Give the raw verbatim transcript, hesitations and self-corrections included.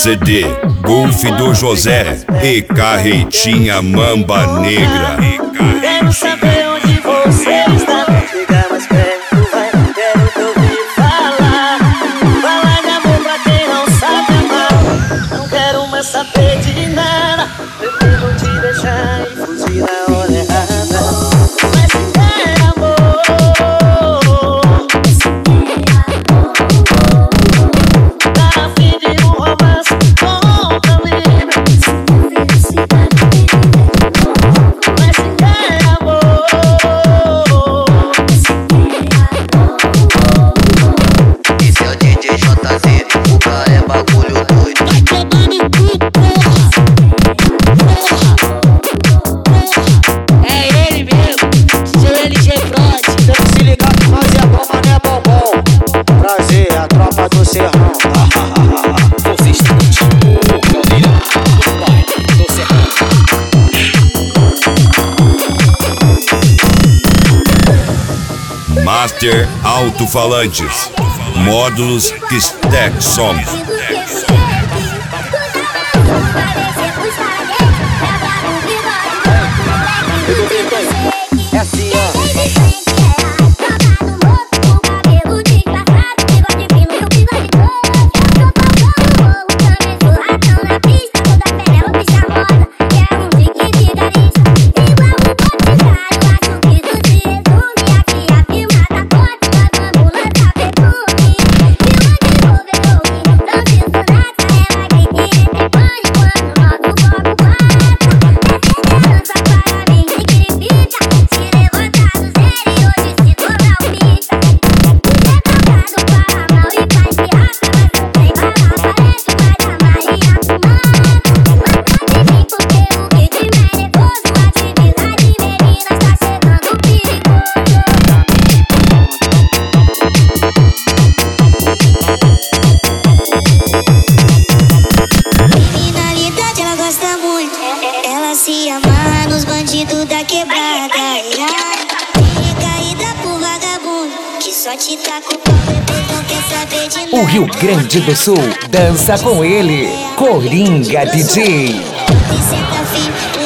C D Golfe do José e Carretinha Mamba Negra. Quero saber onde você está. Chega mais perto, vai, quero te ouvir falar. Falar de amor pra quem não sabe amar. Não quero mais saber de nada. Prefiro te deixar e fugir na hora errada. Mas se quer amor, tá a fim de um romance, conta livre. Mas se quer amor, esse é o D J J Z, o cara é bagulho doido. Vai tomar no cu, porra! É ele mesmo, seu L G Prod. Tem que se ligar que nós é bom, mas não é bombom. Prazer, a tropa do Serrão. Vocês estão curtindo o Caldeirão do baile do Serrão. Master Alto-Falantes, módulos Stack Som. É assim, ó. Ela se amarra nos bandidos da quebrada. Tem caída por vagabundo que só te taca o pau, bebê, não quer saber de nada. O Rio Grande do Sul dança com ele, Coringa D J. E senta firme,